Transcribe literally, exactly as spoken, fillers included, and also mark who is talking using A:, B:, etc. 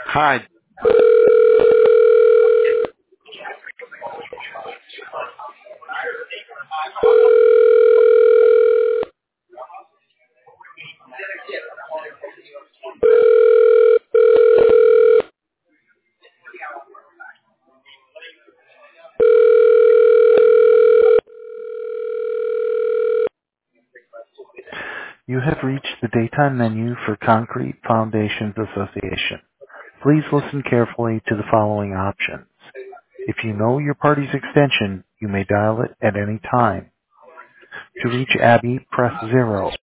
A: Hi.
B: You have reached the daytime menu for Concrete Foundations Association. Please listen carefully to the following options. If you know your party's extension, you may dial it at any time. To reach Abby, press zero.